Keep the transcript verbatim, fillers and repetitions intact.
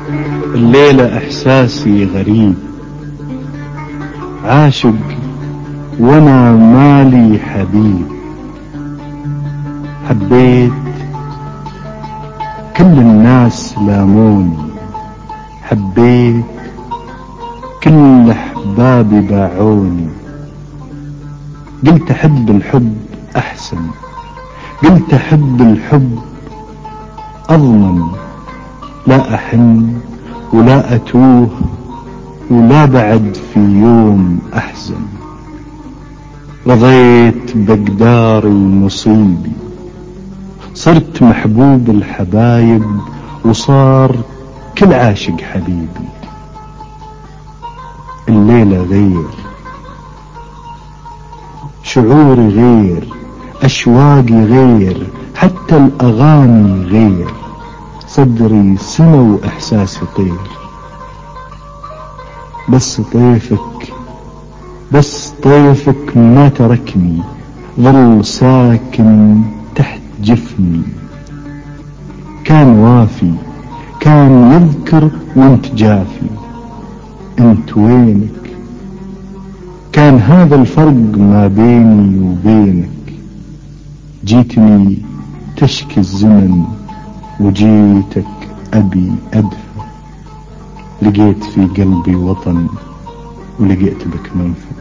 الليلة إحساسي غريب، عاشق وأنا مالي حبيب. حبيت كل الناس لاموني، حبيت كل أحبابي باعوني. قلت أحب الحب أحسن، قلت أحب الحب أضمن، لا أحن ولا أتوه ولا بعد في يوم أحزن. رضيت بقداري ونصيبي، صرت محبوب الحبايب وصار كل عاشق حبيبي. الليلة غير، شعوري غير، أشواقي غير، حتى الأغاني غير. صدري سما وإحساسي طير، بس طيفك بس طيفك ما تركني، ظل ساكن تحت جفني. كان وافي، كان يذكر وانت جافي، انت وينك؟ كان هذا الفرق ما بيني وبينك. جيتني تشكي الزمن وجيتك أبي أدفى. لقيت في قلبي وطن ولقيت بك منفى.